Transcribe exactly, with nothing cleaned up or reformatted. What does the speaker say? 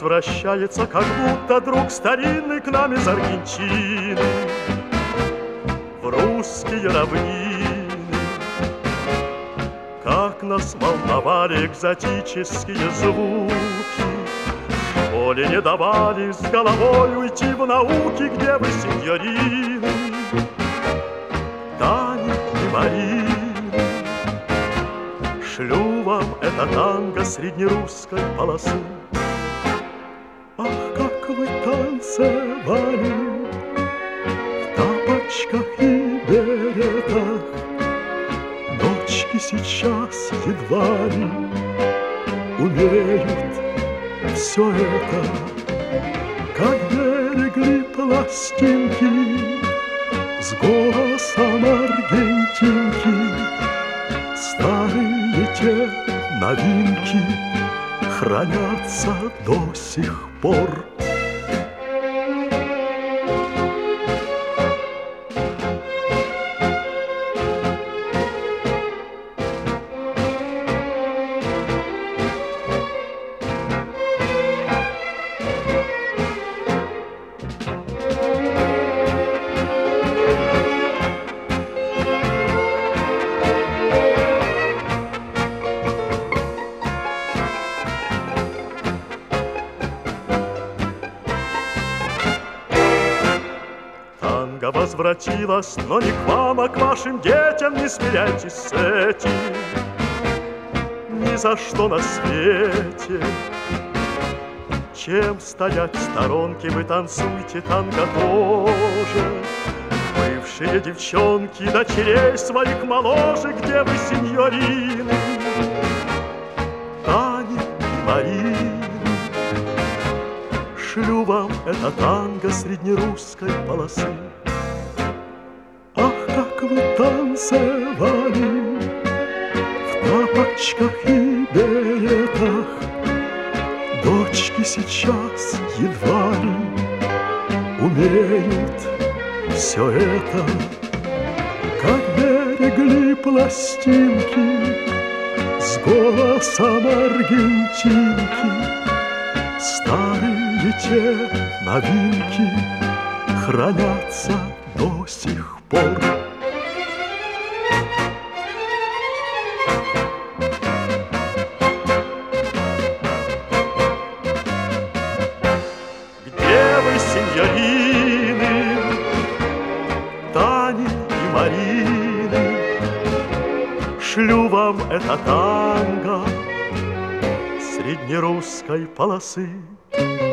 возвращается, как будто друг старинный к нам из Аргентины, в русские равнины. Как нас волновали экзотические звуки, в школе не давали с головой уйти в науки. Где вы, сеньорины, Тани и Марины? Шлю вам это танго среднерусской полосы. Ах, как вы танцевали в тапочках и беретах! Дочки сейчас едва ли умеют все это, как берегли пластинки с голосом аргентинки. Старые те новинки хранятся до сих пор. Возвратилась, но не к вам, а к вашим детям. Не смиряйтесь с этим ни за что на свете. Чем стоять в сторонке, вы танцуйте танго тоже. Бывшие девчонки, дочерей своих моложе. Где вы, сеньорины, Тани и Марины? Шлю вам это танго среднерусской полосы. Вы танцевали в тапочках и беретах. Дочки сейчас едва ли умеют все это, как берегли пластинки с голосом аргентинки. Старые те новинки хранятся до сих пор. Сеньорины, Тани и Марины, шлю вам это танго среднерусской полосы.